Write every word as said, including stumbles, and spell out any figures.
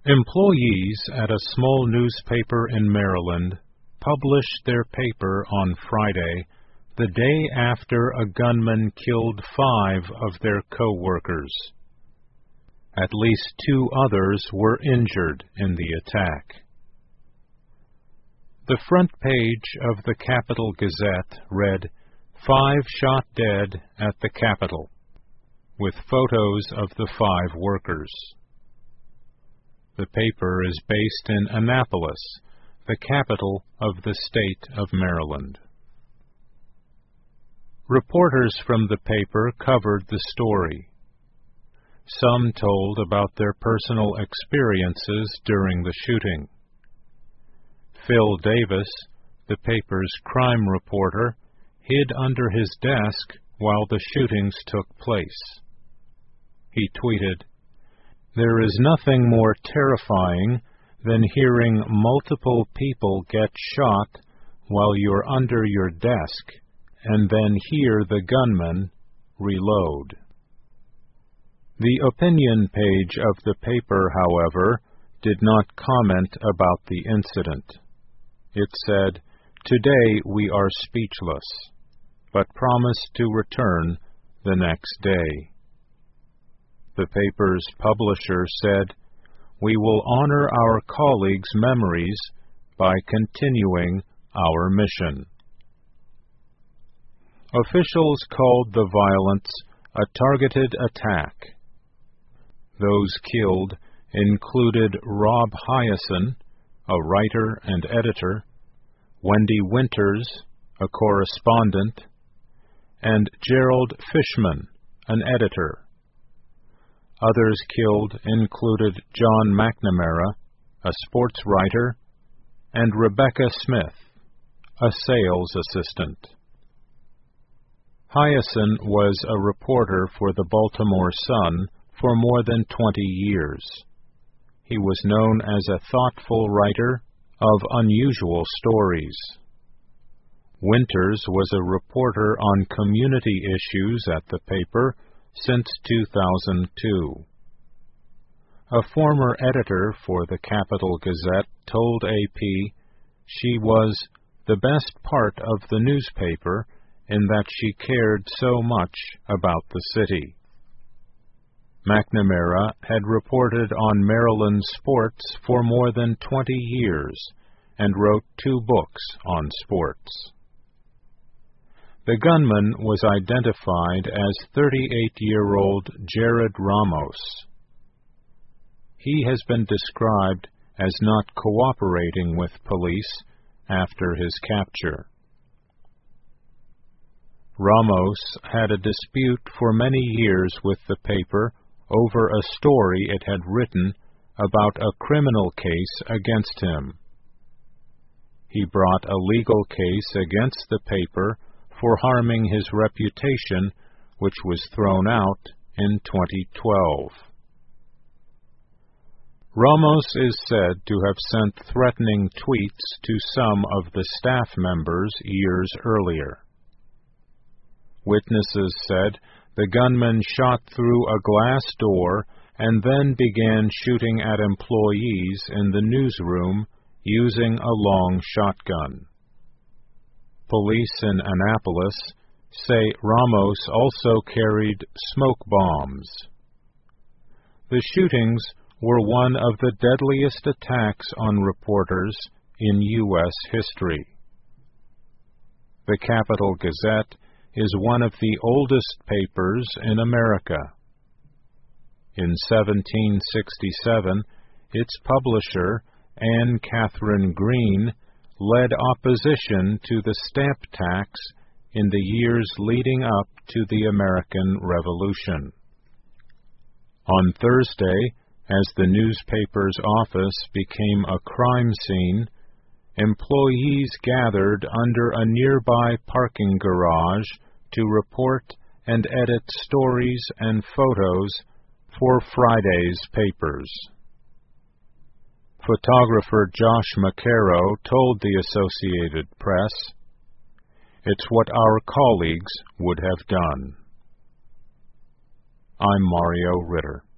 Employees at a small newspaper in Maryland published their paper on Friday, the day after a gunman killed five of their co-workers. At least two others were injured in the attack. The front page of the Capital Gazette read, "Five shot dead at the Capitol," with photos of the five workers. The paper is based in Annapolis, the capital of the state of Maryland. Reporters from the paper covered the story. Some told about their personal experiences during the shooting. Phil Davis, the paper's crime reporter, hid under his desk while the shootings took place. He tweeted, "There is nothing more terrifying than hearing multiple people get shot while you're under your desk and then hear the gunman reload." The opinion page of the paper, however, did not comment about the incident. It said, "Today we are speechless, but promise to return the next day." The paper's publisher said, "We will honor our colleagues' memories by continuing our mission." Officials called the violence a targeted attack. Those killed included Rob Hyacin, a writer and editor, Wendy Winters, a correspondent, and Gerald Fishman, an editor. Others killed included John McNamara, a sports writer, and Rebecca Smith, a sales assistant. Hyacin was a reporter for the Baltimore Sun for more than twenty years. He was known as a thoughtful writer of unusual stories. Winters was a reporter on community issues at the paper since two thousand two. A former editor for the Capital Gazette told A P she was the best part of the newspaper in that she cared so much about the city. McNamara had reported on Maryland sports for more than twenty years and wrote two books on sports. The gunman was identified as thirty-eight-year-old Jared Ramos. He has been described as not cooperating with police after his capture. Ramos had a dispute for many years with the paper over a story it had written about a criminal case against him. He brought a legal case against the paper for harming his reputation, which was thrown out in twenty twelve. Ramos is said to have sent threatening tweets to some of the staff members years earlier. Witnesses said the gunman shot through a glass door and then began shooting at employees in the newsroom using a long shotgun. Police in Annapolis say Ramos also carried smoke bombs. The shootings were one of the deadliest attacks on reporters in U S history. The Capital Gazette is one of the oldest papers in America. In seventeen sixty-seven, its publisher, Anne Catherine Green, led opposition to the stamp tax in the years leading up to the American Revolution. On Thursday, as the newspaper's office became a crime scene, employees gathered under a nearby parking garage to report and edit stories and photos for Friday's papers. Photographer Josh McCarrow told the Associated Press, "It's what our colleagues would have done." I'm Mario Ritter.